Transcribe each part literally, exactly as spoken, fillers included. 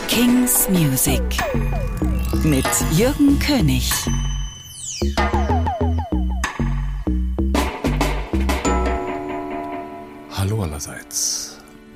King's Music mit Jürgen König. Hallo allerseits.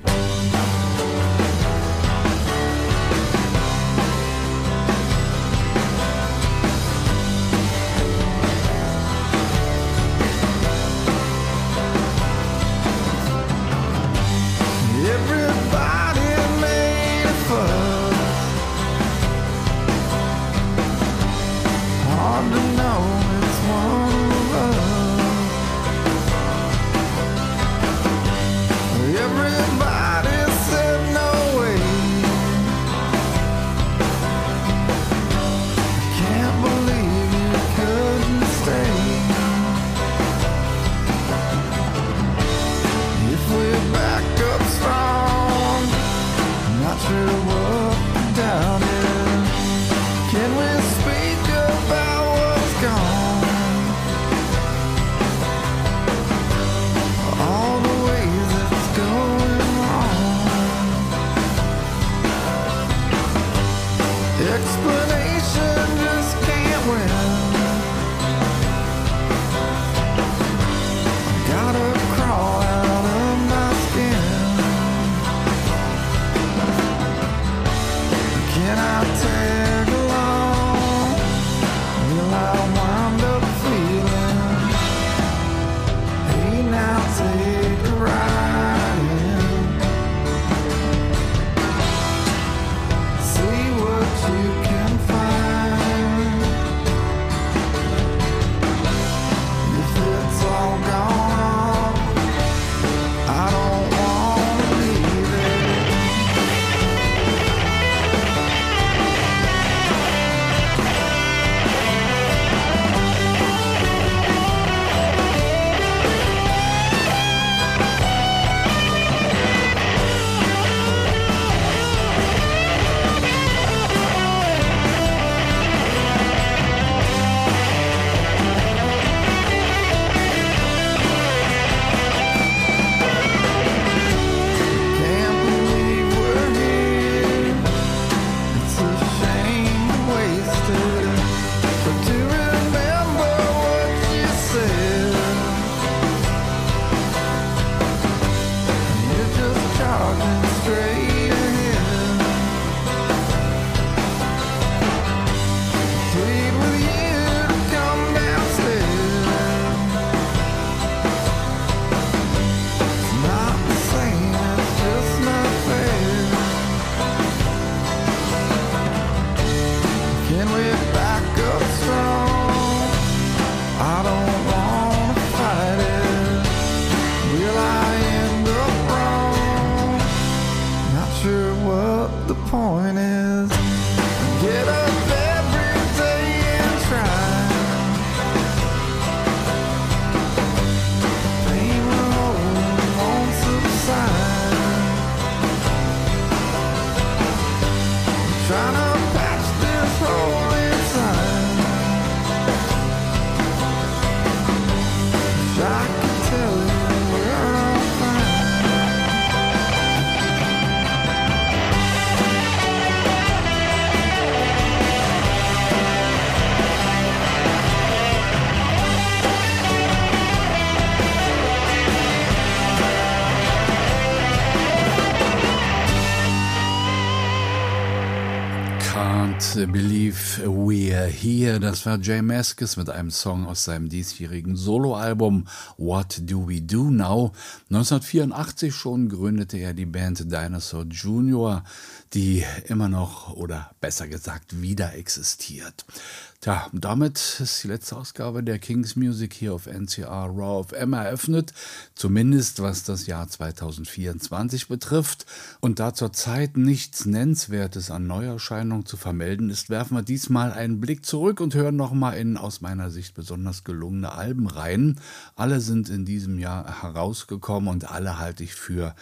Believe We're Here, das war J Mascis mit einem Song aus seinem diesjährigen Soloalbum What Do We Do Now. neunzehnhundertvierundachtzig schon gründete er die Band Dinosaur Junior, die immer noch, oder besser gesagt, wieder existiert. Tja, damit ist die letzte Ausgabe der King's Music hier auf N C R Raw F M eröffnet, zumindest was das Jahr zweitausendvierundzwanzig betrifft. Und da zurzeit nichts Nennenswertes an Neuerscheinungen zu vermelden ist, werfen wir diesmal einen Blick zurück und hören nochmal in aus meiner Sicht besonders gelungene Alben rein. Alle sind in diesem Jahr herausgekommen und alle halte ich für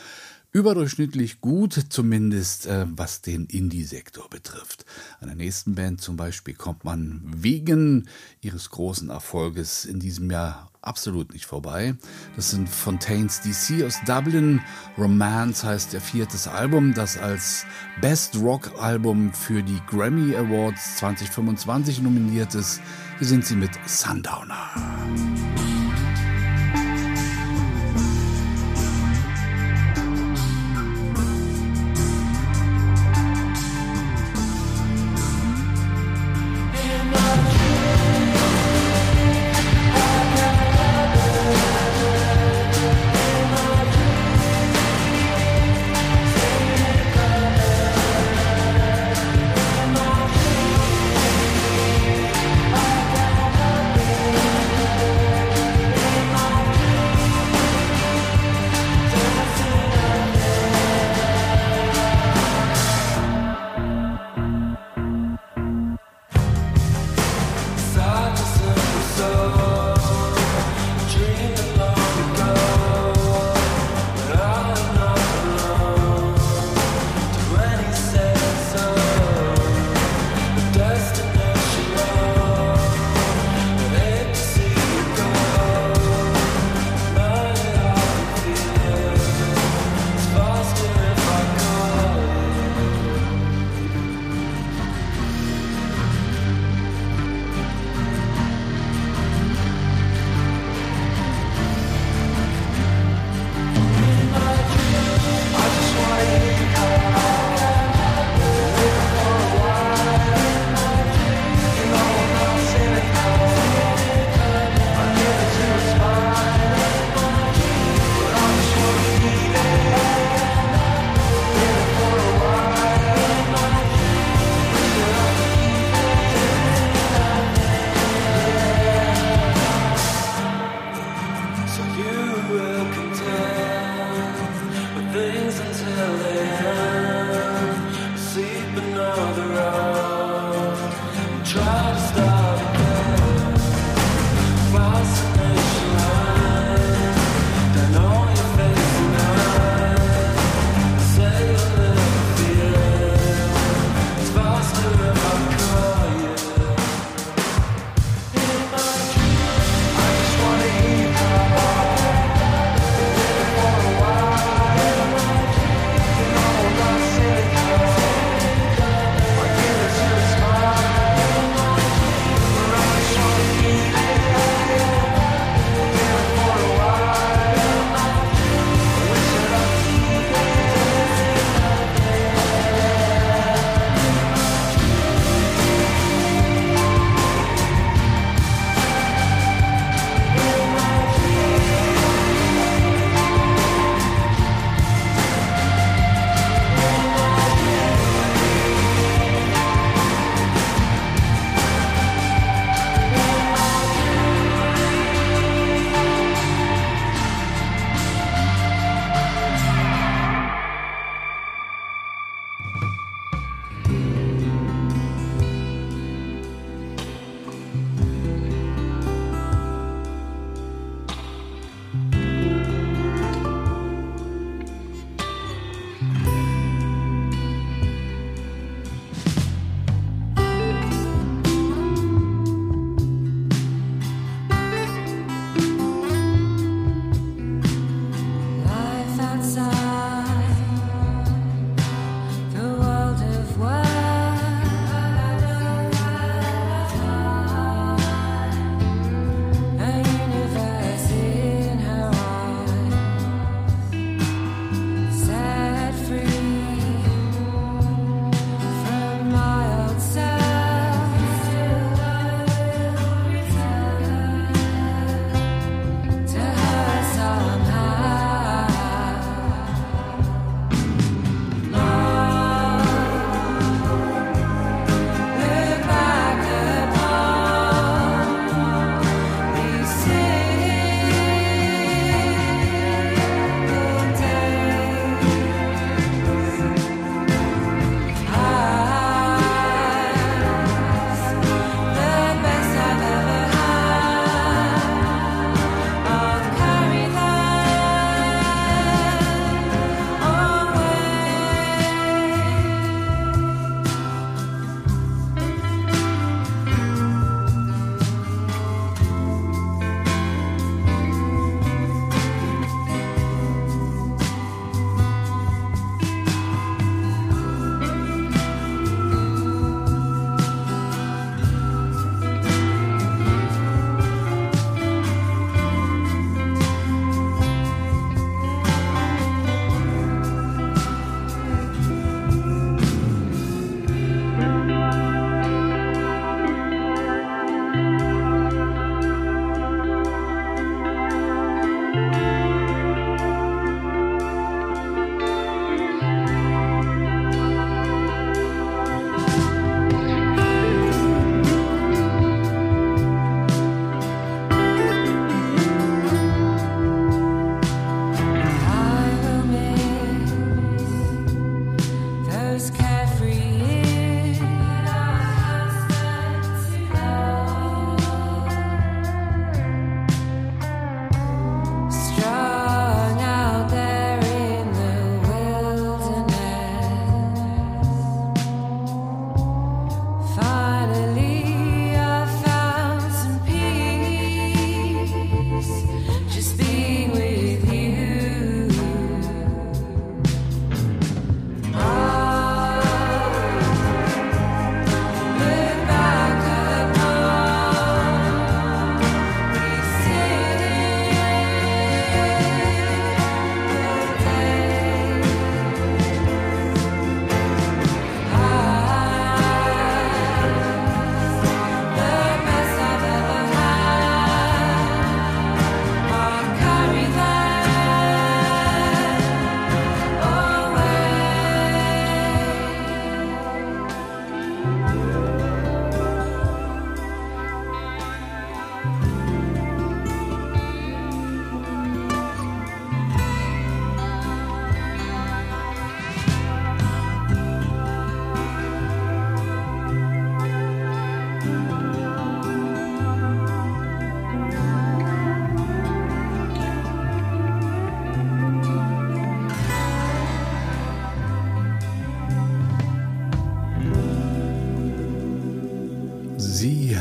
überdurchschnittlich gut, zumindest äh, was den Indie-Sektor betrifft. An der nächsten Band zum Beispiel kommt man wegen ihres großen Erfolges in diesem Jahr absolut nicht vorbei. Das sind Fontaines D C aus Dublin. Romance heißt ihr viertes Album, das als Best Rock Album für die Grammy Awards zwanzig fünfundzwanzig nominiert ist. Hier sind sie mit Sundowner.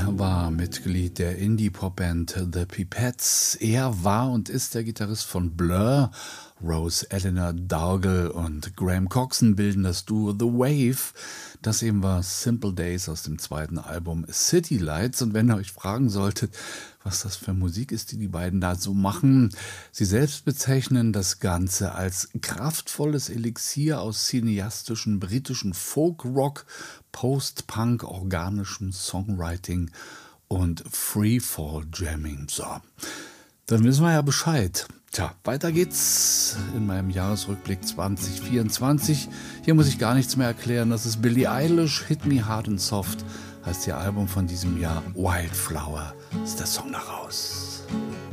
war Mitglied der Indie-Pop-Band The Pipettes. Er war und ist der Gitarrist von Blur. Rose Eleanor Dougal und Graham Coxon bilden das Duo The Wave. Das eben war Simple Days aus dem zweiten Album City Lights. Und wenn ihr euch fragen solltet, was das für Musik ist, die die beiden da so machen, sie selbst bezeichnen das Ganze als kraftvolles Elixier aus cineastischen britischen Folk-Rock, Post-Punk, organischem Songwriting und Freefall-Jamming. So, dann wissen wir ja Bescheid. Tja, weiter geht's in meinem Jahresrückblick zwanzig vierundzwanzig. Hier muss ich gar nichts mehr erklären. Das ist Billie Eilish, Hit Me Hard and Soft, heißt ihr Album von diesem Jahr. Wildflower ist der Song daraus.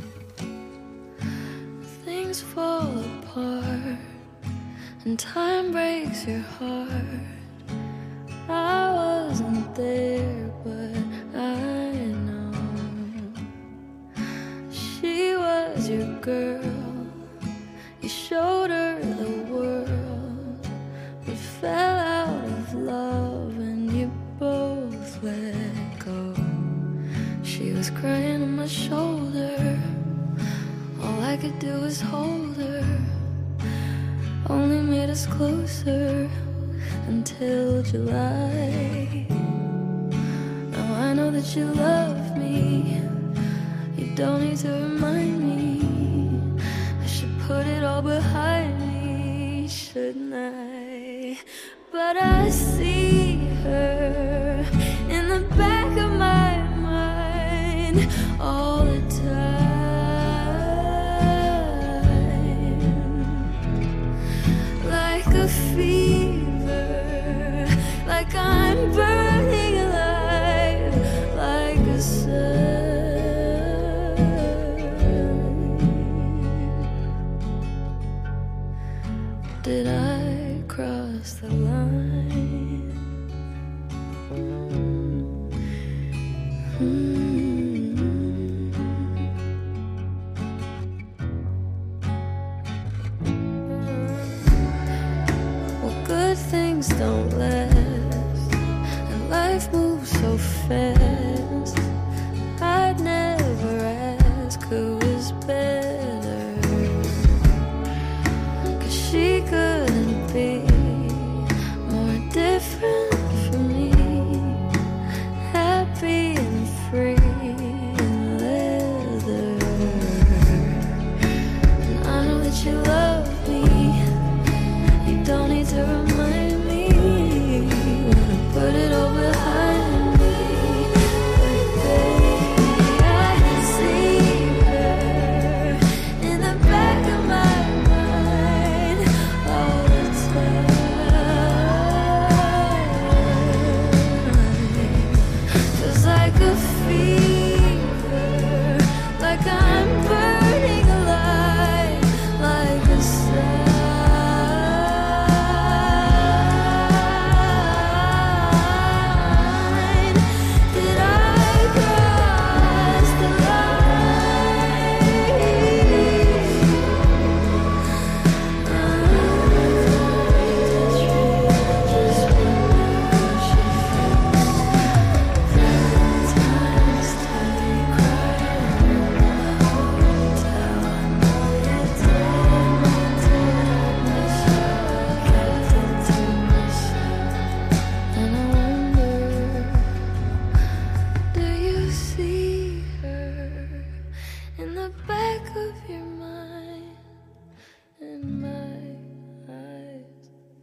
Things fall apart and time breaks your heart. I wasn't there, but I know she was your girl. You showed her the world, but fell out of love and you both let go. She was crying on my shoulder, all I could do was hold her. Only made us closer until July. Now I know that you love me. You don't need to remind me. I should put it all behind me, shouldn't I? But I see her in the back of my mind all the time. Like a fever, like I'm burning alive, like a sun. Did I cross the line? Mm-hmm. Well, good things don't last, and life moves so fast. I'd never ask who was better, 'cause she couldn't be more different from me. Happy and free in leather. And I know that you love me. You don't need to remind me. Wanna put it all behind me. But baby, I see her in the back of my mind all the time. Feels like a fever, like I'm burning alive, like a sign. Did I cross the line? Just wonder how she feels. Valentine's Day, crying in the hotel. I know you didn't mean to hurt me, so I kept it to myself. And I wonder, do you see her in the back of your mind, in my eyes?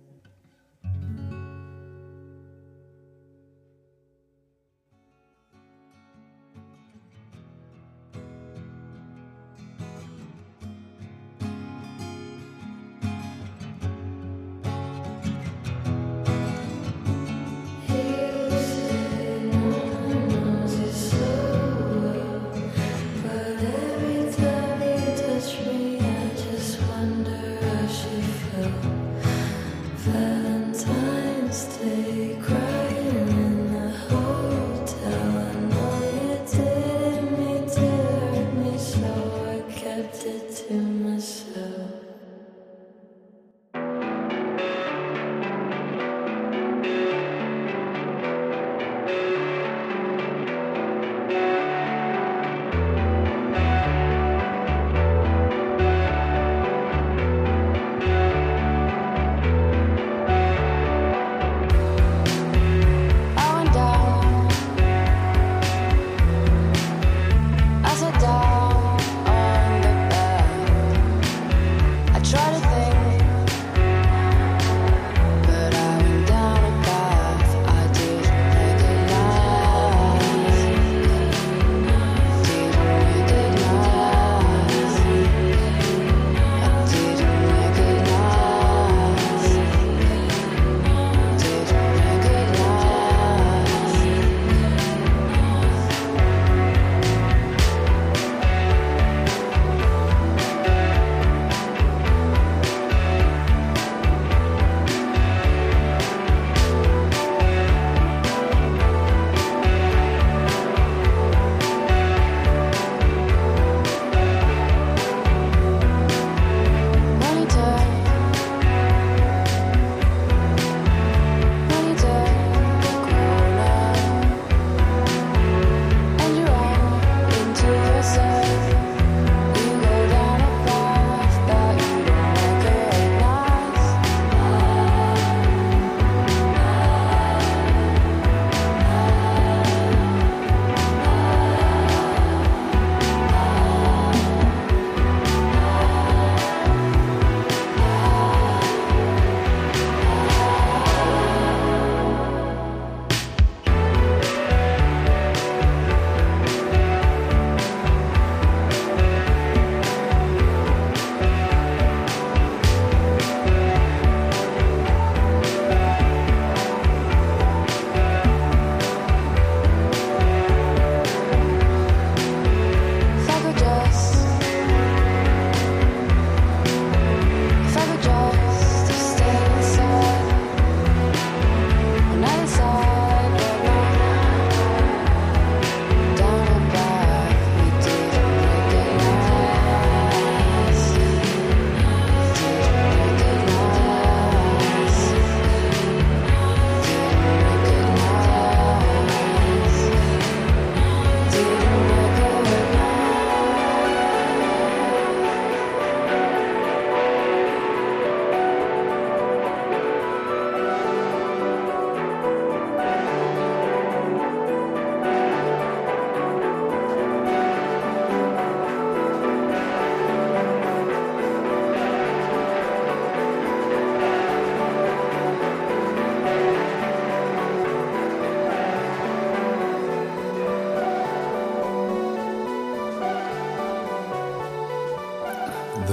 You say no one knows you so well, but every time you touch me, I just wonder how she felt. Valentine's Day, crying in the hotel. I know you didn't mean to hurt me, so I kept it to myself.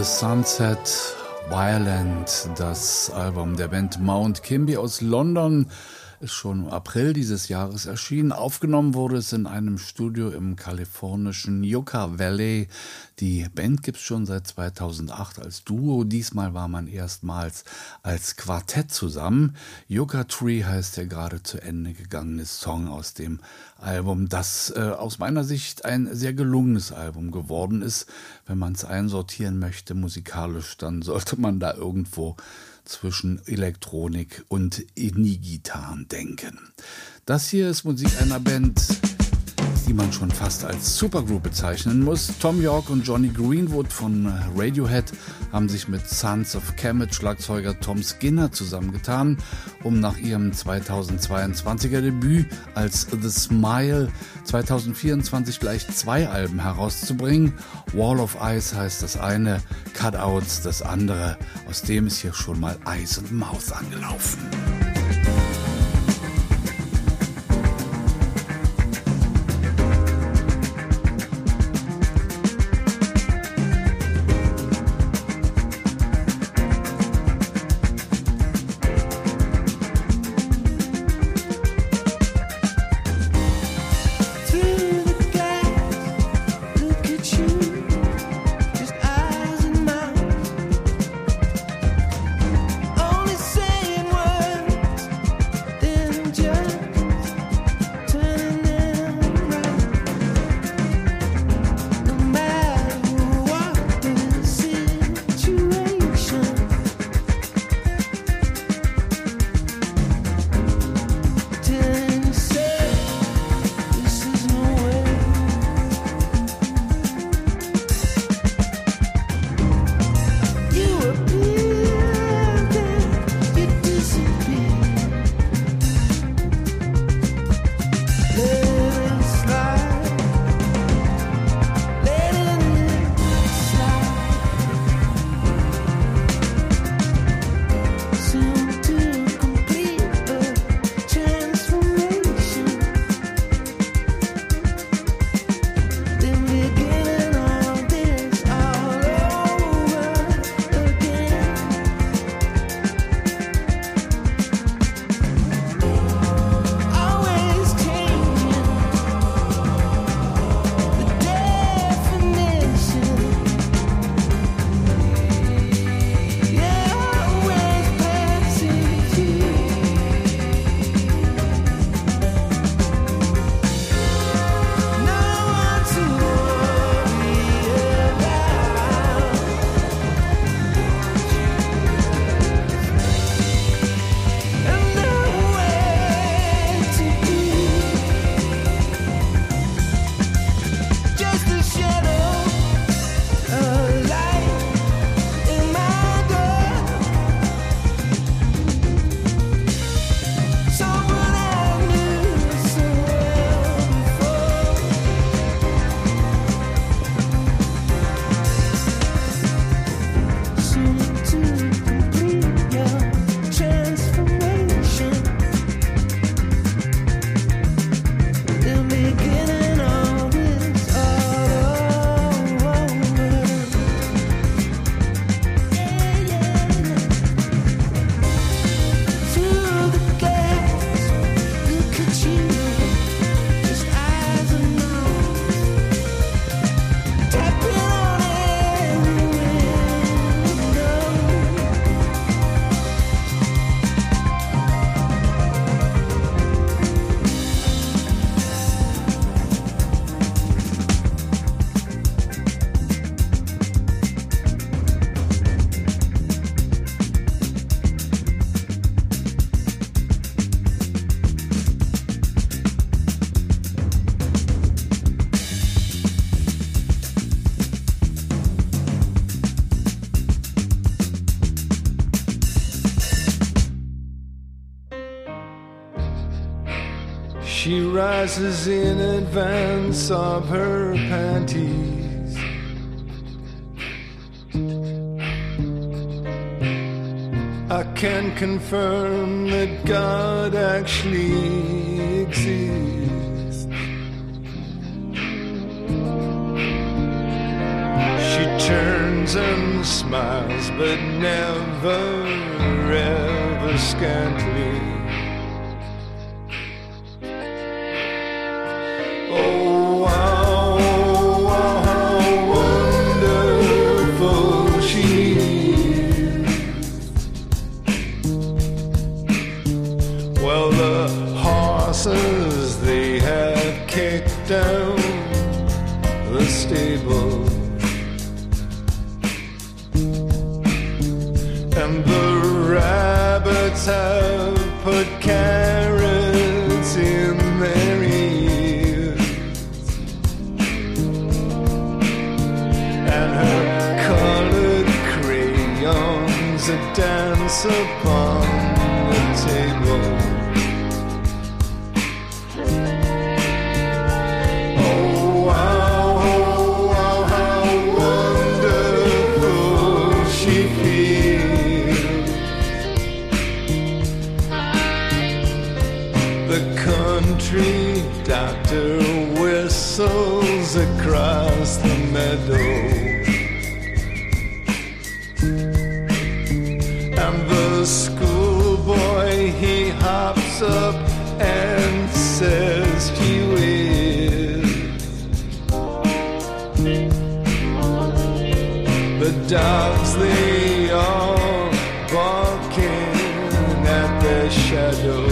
The Sunset Violent, das Album der Band Mount Kimby aus London, ist schon im April dieses Jahres erschienen. Aufgenommen wurde es in einem Studio im kalifornischen Yucca Valley. Die Band gibt es schon seit zweitausendacht als Duo. Diesmal war man erstmals als Quartett zusammen. Yucca Tree heißt der gerade zu Ende gegangene Song aus dem Album, das äh, aus meiner Sicht ein sehr gelungenes Album geworden ist. Wenn man es einsortieren möchte musikalisch, dann sollte man da irgendwo zwischen Elektronik und Indie-Gitarren denken. Das hier ist Musik einer Band, die man schon fast als Supergroup bezeichnen muss. Tom York und Johnny Greenwood von Radiohead haben sich mit Sons of Kemet Schlagzeuger Tom Skinner zusammengetan, um nach ihrem zweitausendzweiundzwanziger Debüt als The Smile zweitausendvierundzwanzig gleich zwei Alben herauszubringen. Wall of Ice heißt das eine, Cutouts das andere. Aus dem ist hier schon mal Eyes and Mouth angelaufen. She rises in advance of her panties. I can confirm that God actually exists. She turns frowns and smiles, but never ever scantly. Oh, wow, wow, how wonderful she is. Well, the horses, they have kicked down the stable, and the rabbits have put carrots in their ears, and her colored crayons that dance upon the table. Oh, wow, oh, wow, how wonderful she feels. The country doctor whistles across the meadow, and the schoolboy, he hops up and says gee whiz. The dogs, they all barking at their shadow.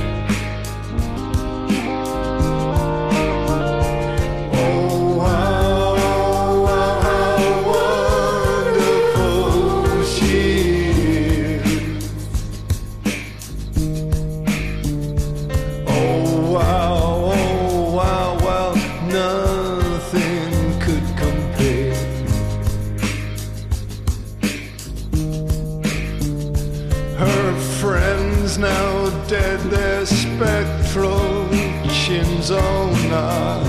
Oh, wow, wow, how wonderful she is. Oh, wow, oh, wow, well, nothing could compare. Her friends now dead, their spectral chins all nod,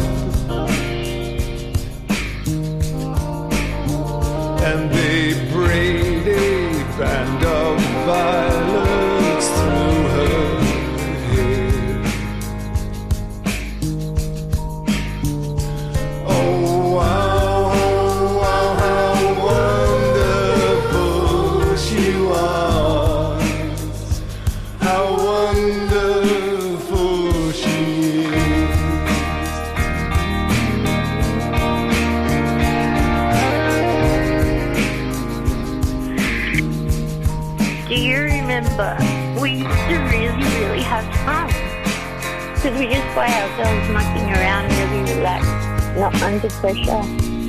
and they braid a band of violets through her hair. Oh, wow, oh, wow, how wonderful she was. How wonderful she is. Do you remember? We used to really, really have fun. Because we just by ourselves mucking around, really relaxed, not under pressure.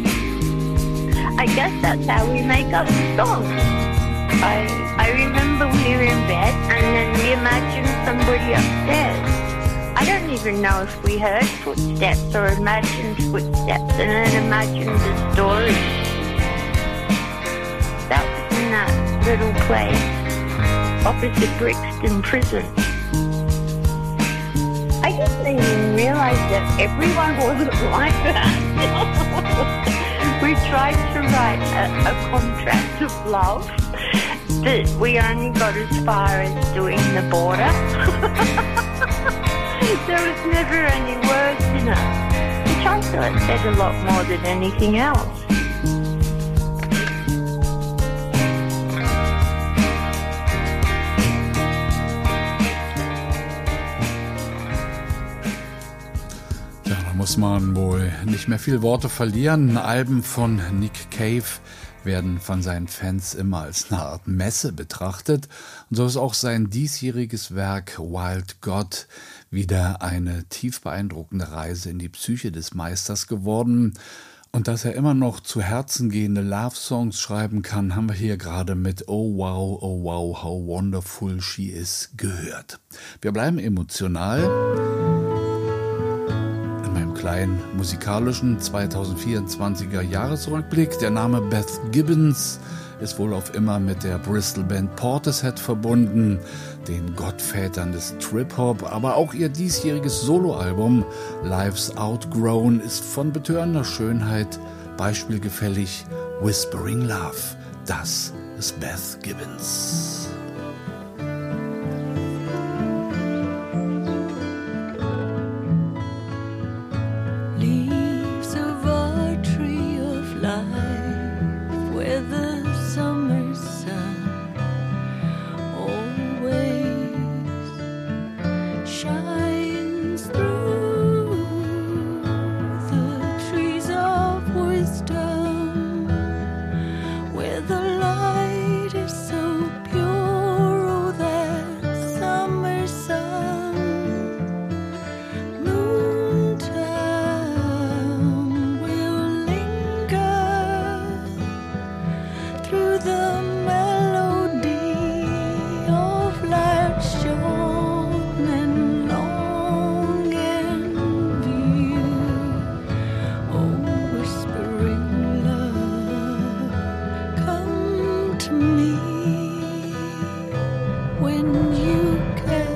I guess that's how we make up songs. I I remember we were in bed and then we imagined somebody upstairs. I don't even know if we heard footsteps or imagined footsteps and then imagined the story. That was in that little place opposite Brixton Prison. I didn't even realise that everyone wasn't like that. We tried to write a, a contract of love, but we only got as far as doing the border. There was never any words in it, which I thought said a lot more than anything else. Muss man wohl nicht mehr viel Worte verlieren. Alben von Nick Cave werden von seinen Fans immer als eine Art Messe betrachtet. Und so ist auch sein diesjähriges Werk Wild God wieder eine tief beeindruckende Reise in die Psyche des Meisters geworden. Und dass er immer noch zu Herzen gehende Love-Songs schreiben kann, haben wir hier gerade mit Oh wow, oh wow, how wonderful she is gehört. Wir bleiben emotional. Kleinen musikalischen zweitausendvierundzwanziger Jahresrückblick. Der Name Beth Gibbons ist wohl auf immer mit der Bristol Band Portishead verbunden, den Gottvätern des Trip-Hop, aber auch ihr diesjähriges Soloalbum Life's Outgrown ist von betörender Schönheit, beispielgefällig Whispering Love. Das ist Beth Gibbons. Leaves of our tree of life, where the when you can.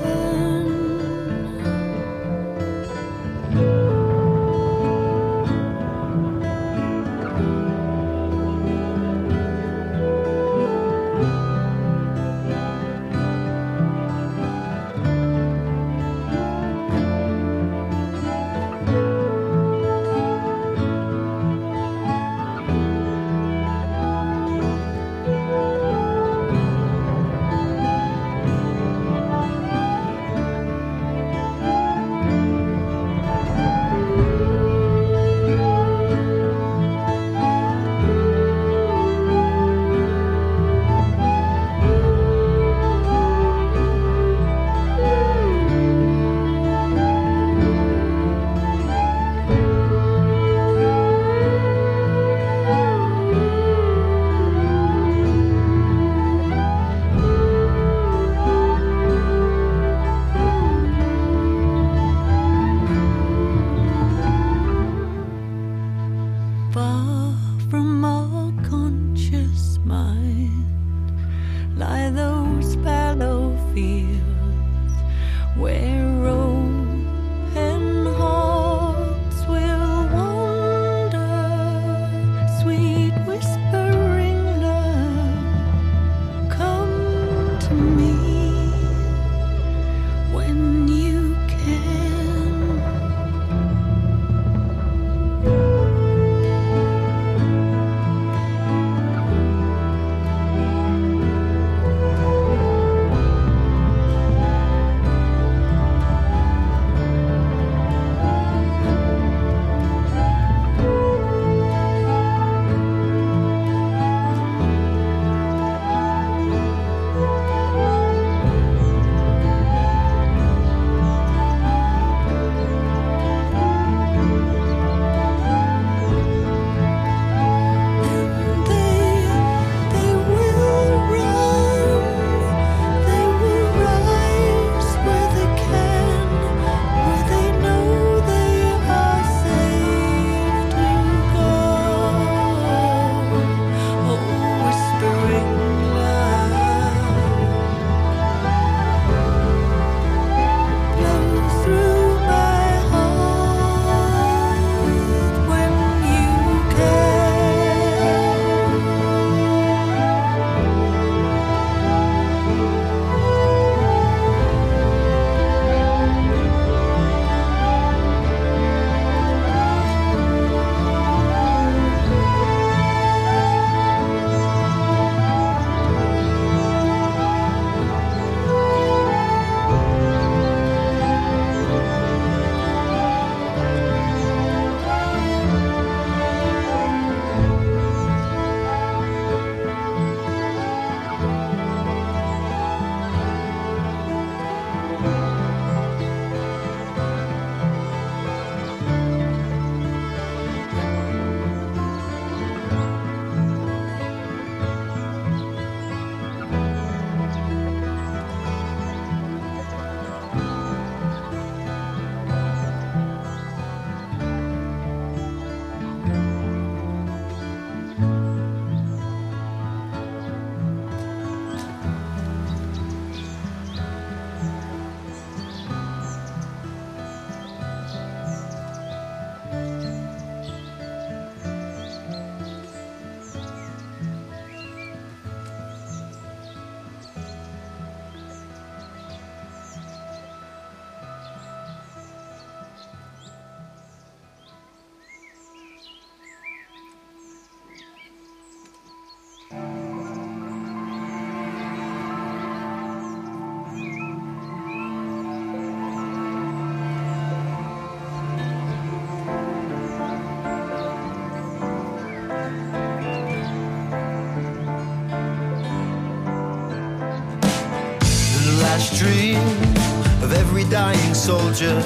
last dream of every dying soldier.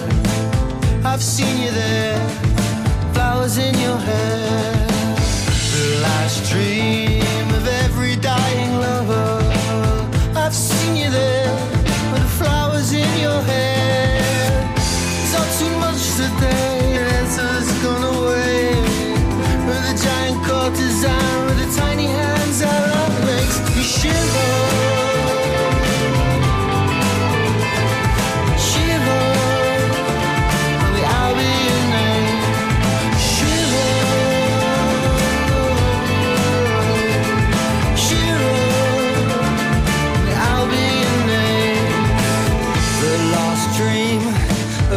I've seen you there, flowers in your hair. The last dream of every dying lover. I've seen you there, with the flowers in your hair. It's not too much today, the answer's gone away. With a giant courtesan, with the tiny hands that makes me shiver.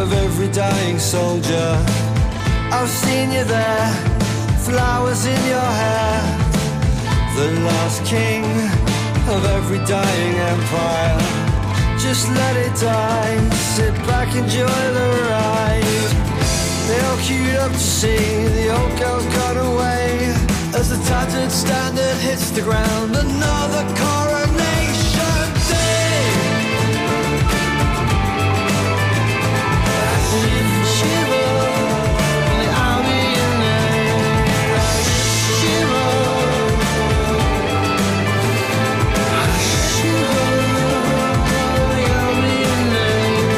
of every dying soldier. I've seen you there, flowers in your hair. The last king of every dying empire. Just let it die, sit back, enjoy the ride. They all queued up to see the old girl's gone away. As the tattered standard hits the ground, another coronation day. Shiver, shiver, the army in name. Shiver, shiver, the army in name.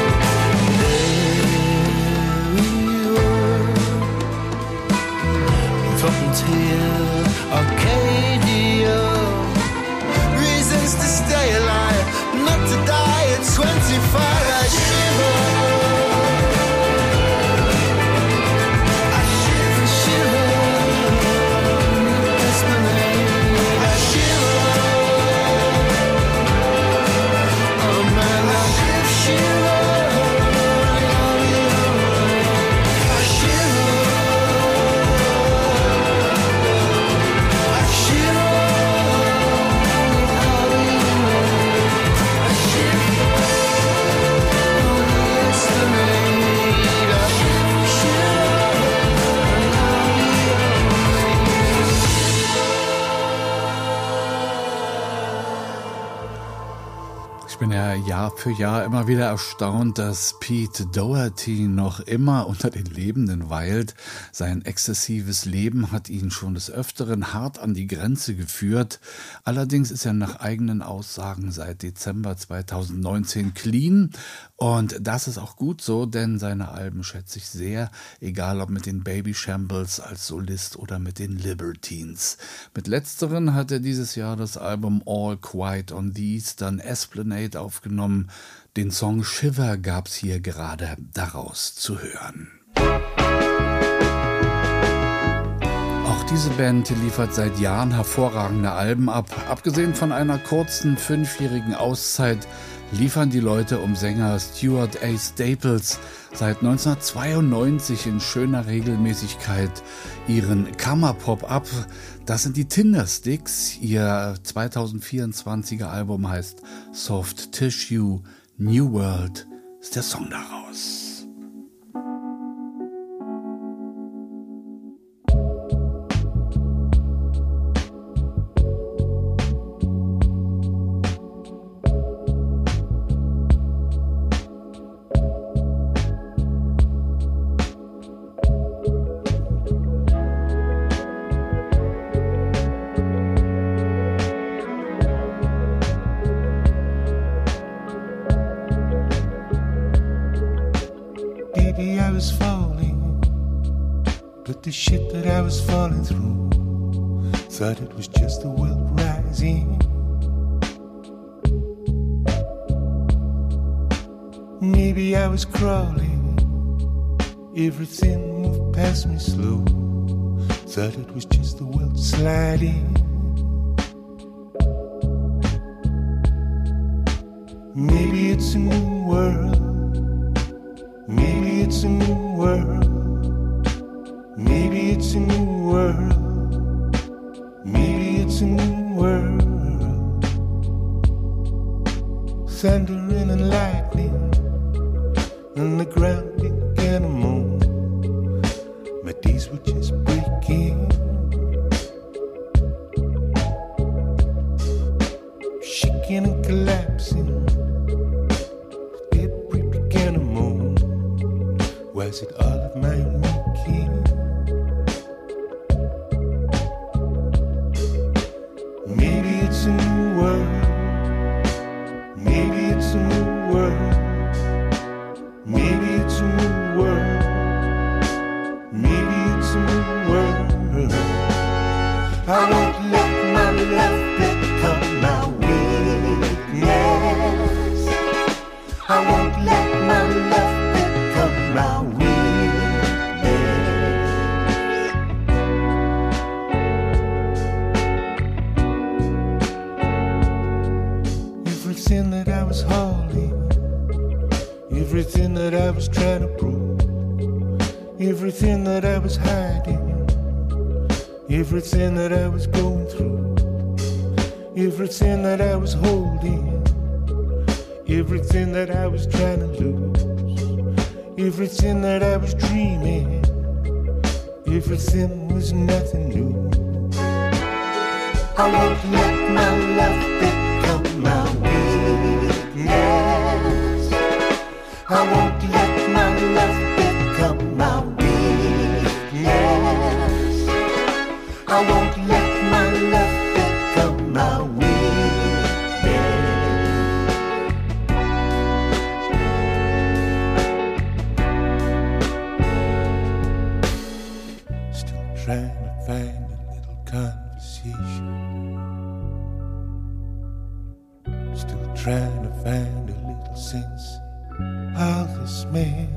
There we were, frontier, Arcadia. Reasons to stay alive, not to die at twenty-five. I shiver, I shiver, shiver. That's my name. I shiver. Oh man, I shiver, shiver. I shiver. I shiver. I shiver. Ich bin ja Jahr für Jahr immer wieder erstaunt, dass Pete Doherty noch immer unter den Lebenden weilt. Sein exzessives Leben hat ihn schon des Öfteren hart an die Grenze geführt. Allerdings ist er nach eigenen Aussagen seit Dezember zweitausendneunzehn clean. Und das ist auch gut so, denn seine Alben schätze ich sehr, egal ob mit den Baby Shambles als Solist oder mit den Libertines. Mit letzteren hat er dieses Jahr das Album All Quiet on the Eastern Esplanade aufgenommen. Den Song Shiver gab's hier gerade daraus zu hören. Auch diese Band liefert seit Jahren hervorragende Alben ab. Abgesehen von einer kurzen fünfjährigen Auszeit liefern die Leute um Sänger Stuart A. Staples seit neunzehnhundertzweiundneunzig in schöner Regelmäßigkeit ihren Kammerpop ab. Das sind die Tindersticks. Ihr zweitausendvierundzwanziger Album heißt Soft Tissue, New World ist der Song daraus. The shit that I was falling through, thought it was just the world rising. Maybe I was crawling, everything moved past me slow, thought it was just the world sliding. Maybe it's a new world, maybe it's a new world. Maybe it's a new world, maybe it's a new world. Thundering and lightning, and the ground began to moan. My days were just breaking. Shaking and collapsing, debris began to moan. Was it all of my making? Maybe it's a new world, maybe it's a new world, maybe it's a new world, maybe it's a new world. I won't let my love become my weakness. I won't let my love become my weakness. Everything that I was holding everything that I was trying to prove, everything that I was hiding, everything that I was going through, everything that I was holding, everything that I was trying to lose, everything that I was dreaming, everything was nothing new. I won't let my love become my weakness. I won't let my love become my weakness. I won't let my love become my weakness. Still trying to find a little conversation. Still trying to find a little sense of this man.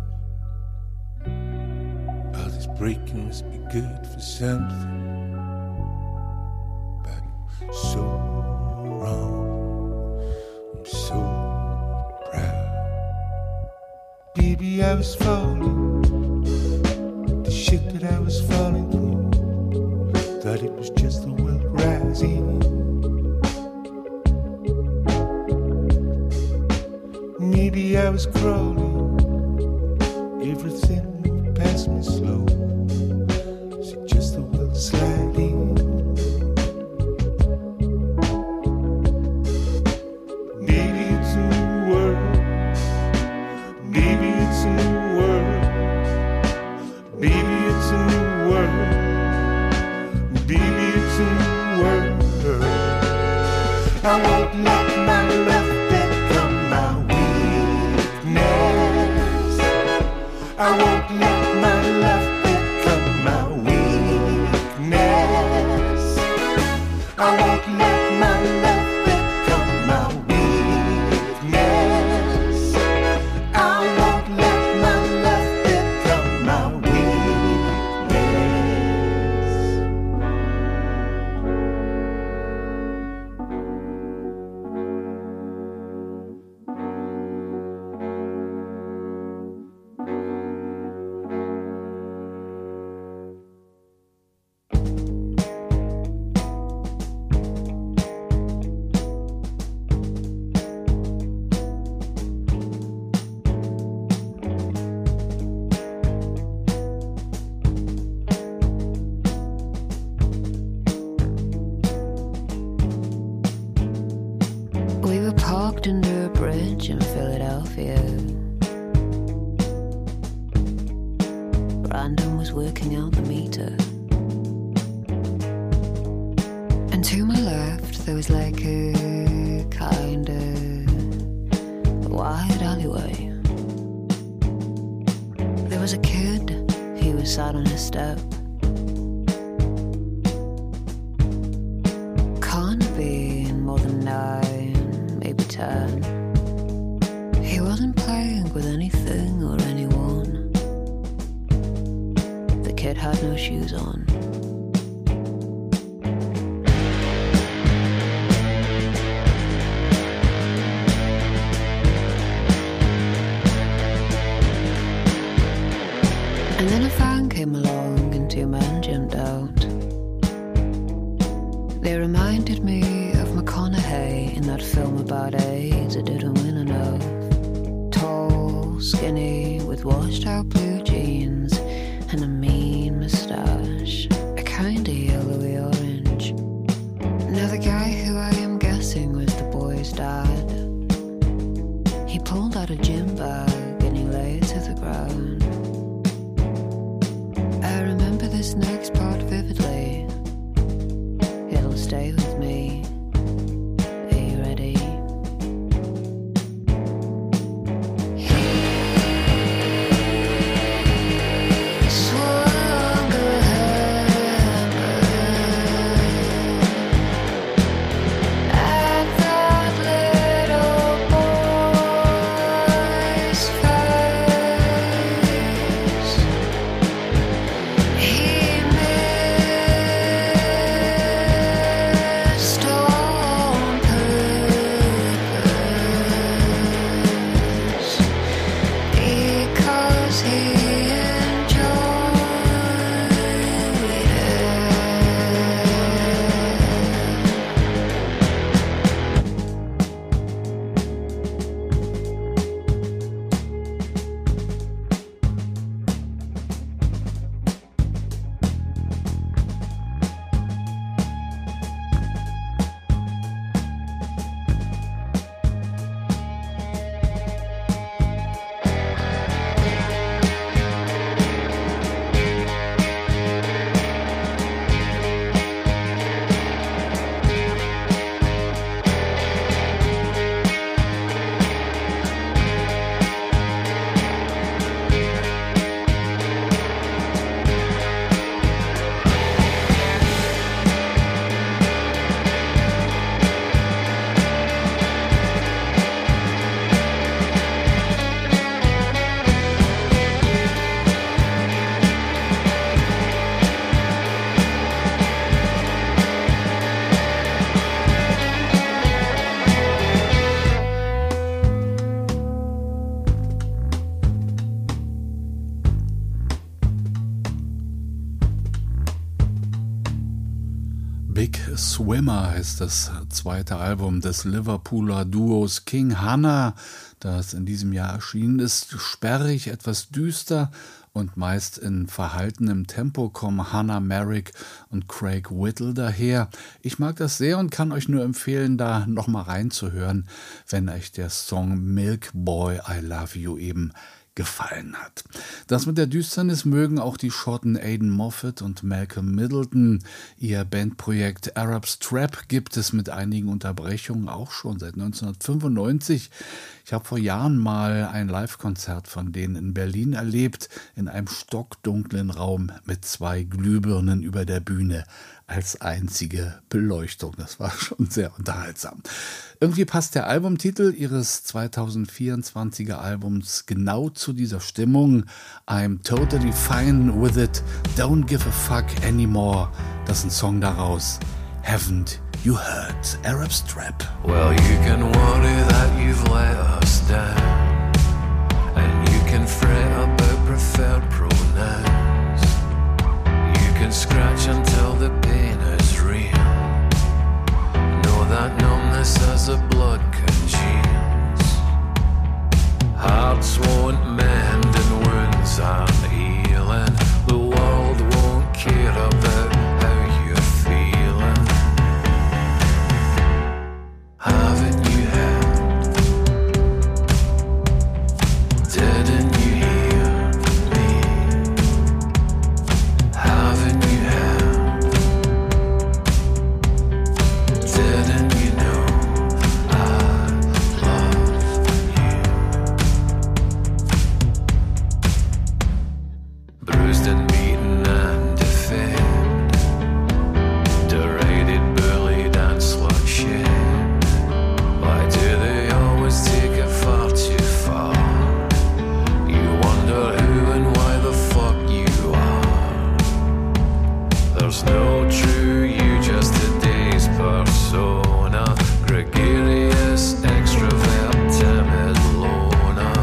All this breaking must be good for something, but I'm so wrong. I'm so proud. Baby, I was falling. The shit that I was falling through, thought it was just the world rising. Maybe I was crawling, everything moved past me slow. Is it just the world sliding? Maybe it's a new world. Maybe it's a new world. Maybe it's a new world. Maybe it's a new world. I won't let my love become my weakness. I won't let my love become my weakness. I won't let my love become my weakness. I won't let my love become my We were parked under a bridge in Philadelphia. Brandon was working out the meter. And to my left there was like a kind of wide alleyway. There was a kid, he was sat on his step. Can't be more than nine, maybe ten. He wasn't playing with anything or anyone. The kid had no shoes on. And then a van came along and two men jumped out. They reminded me of McConaughey in that film about AIDS I didn't win enough. Tall, skinny, with washed out blue jeans and a mean moustache, a kind of yellowy orange. Now the guy who I am guessing was the boy's dad. He pulled out a gym bag and he laid to the ground. I remember this next part vividly. It'll stay with me. Are you ready? He swung a hammer at that little boy's face. He missed Swimmer heißt das zweite Album des Liverpooler Duos King Hannah, das in diesem Jahr erschienen ist. Sperrig, etwas düster und meist in verhaltenem Tempo kommen Hannah Merrick und Craig Whittle daher. Ich mag das sehr und kann euch nur empfehlen, da nochmal reinzuhören, wenn euch der Song Milk Boy I Love You eben gefallen hat. Das mit der Düsternis mögen auch die Schotten Aidan Moffat und Malcolm Middleton. Ihr Bandprojekt Arab's Trap gibt es mit einigen Unterbrechungen auch schon seit neunzehnhundertfünfundneunzig. Ich habe vor Jahren mal ein Live-Konzert von denen in Berlin erlebt, in einem stockdunklen Raum mit zwei Glühbirnen über der Bühne als einzige Beleuchtung. Das war schon sehr unterhaltsam. Irgendwie passt der Albumtitel ihres zweitausendvierundzwanziger Albums genau zu dieser Stimmung. I'm totally fine with it, don't give a fuck anymore. Das ist ein Song daraus. Haven't you heard? Arab's Trap. Well, you can worry that you've let us down, and you can fret about preferred pronouns. You can scratch until the pain is real. Know that numbness as the blood congeals. Hearts won't mend and wounds aren't healing. The world won't care about how you're feeling. Haven't you heard? Didn't you hear me? Haven't you heard? Didn't you know I love you? Bruised and beaten and defamed, derided, bullied and slut shamed. Why do they always take it far too far? You wonder who and why the fuck you are. There's no true you, just today's persona. Gregarious, extrovert, timid loner.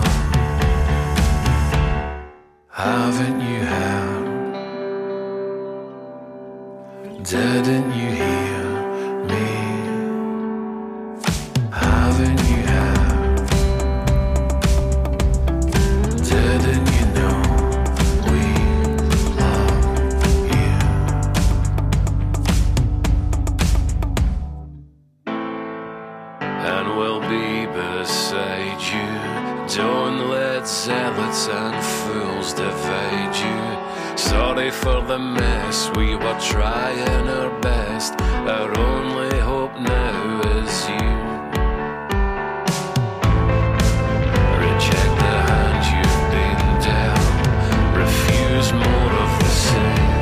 Haven't you heard? Didn't you hear me? Haven't you heard? Didn't you know we love you? And we'll be beside you. Don't let zealots and fools divide you. Sorry for the mess, we were trying our best. Our only hope now is you. Reject the hand you've been dealt. Refuse more of the same.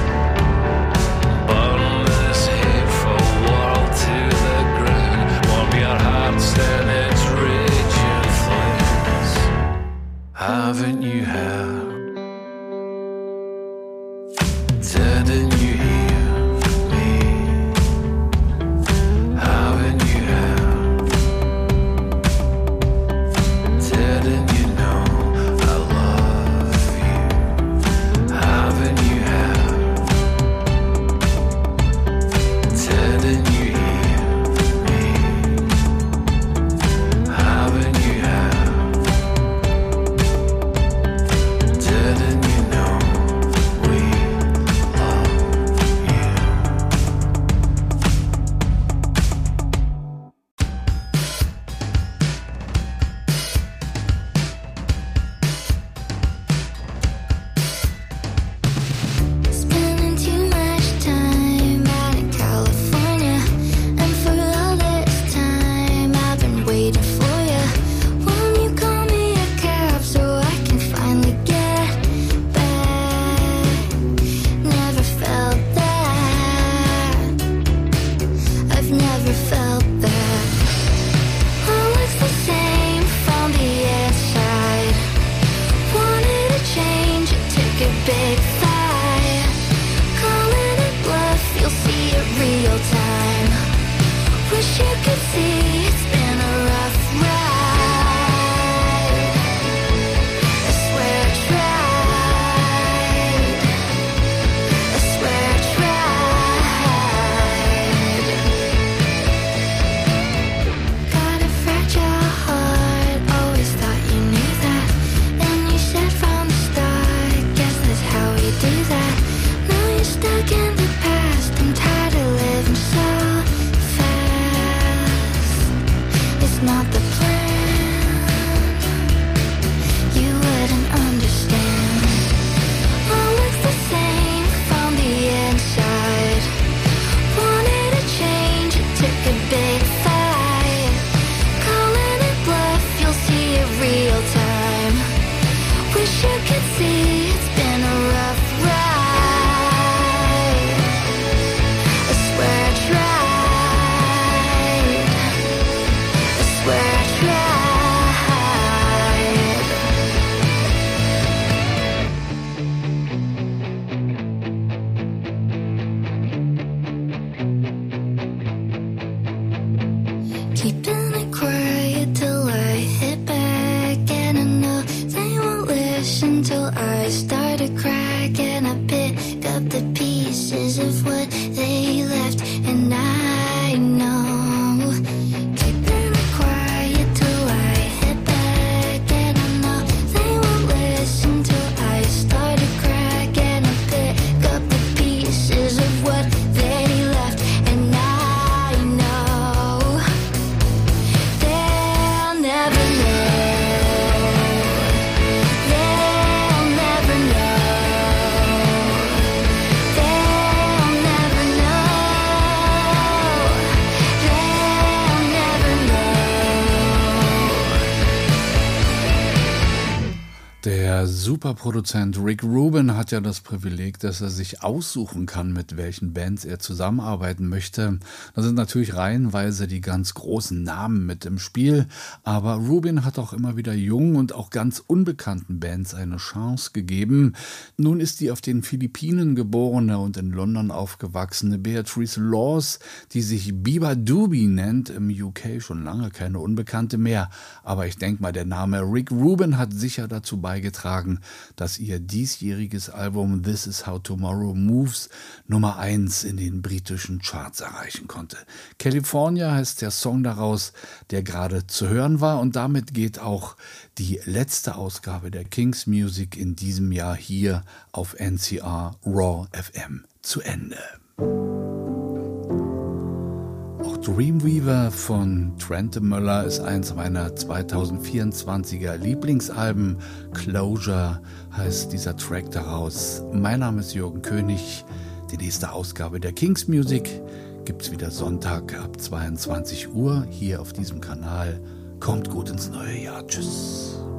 Burn this hateful world to the ground. Warm your hearts, then it's raging flames. Haven't you heard? Didn't you hear me? Haven't you heard? Didn't you know I love you? Haven't you heard? Didn't you hear me? Haven't you heard? Der Superproduzent Rick Rubin hat ja das Privileg, dass er sich aussuchen kann, mit welchen Bands er zusammenarbeiten möchte. Da sind natürlich reihenweise die ganz großen Namen mit im Spiel, aber Rubin hat auch immer wieder jungen und auch ganz unbekannten Bands eine Chance gegeben. Nun ist die auf den Philippinen geborene und in London aufgewachsene Beatrice Laws, die sich Biba Doobie nennt, im U K schon lange keine Unbekannte mehr. Aber ich denke mal, der Name Rick Rubin hat sicher dazu beigetragen, dass ihr diesjähriges Album This Is How Tomorrow Moves Nummer eins in den britischen Charts erreichen konnte. California heißt der Song daraus, der gerade zu hören war, und damit geht auch die letzte Ausgabe der King's Music in diesem Jahr hier auf N C R Raw F M zu Ende. Dreamweaver von Trent Müller ist eins meiner zweitausendvierundzwanziger Lieblingsalben. Closure heißt dieser Track daraus. Mein Name ist Jürgen König. Die nächste Ausgabe der King's Music gibt's wieder Sonntag ab zweiundzwanzig Uhr hier auf diesem Kanal. Kommt gut ins neue Jahr. Tschüss.